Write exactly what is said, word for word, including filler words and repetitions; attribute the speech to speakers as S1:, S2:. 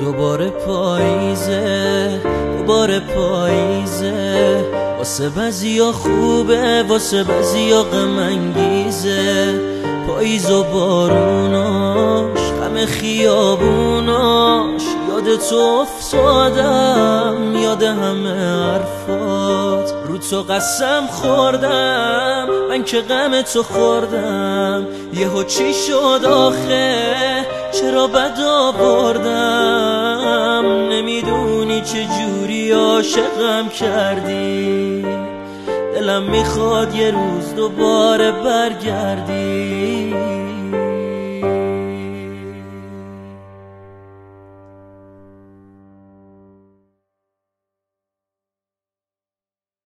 S1: دوباره پاییزه، دوباره پاییزه. واسه بعضیا خوبه، واسه بعضیا غم انگیزه. پاییز و باروناش، غم خیابوناش، یاد تو افتادم، یاد همه حرفات. رو تو قسم خوردم من که غم تو خوردم. یهو چی شد آخه، چرا بد آوردم؟ نمیدونی چه جوری عاشقم کردی. دلم میخواد یه روز دوباره برگردی.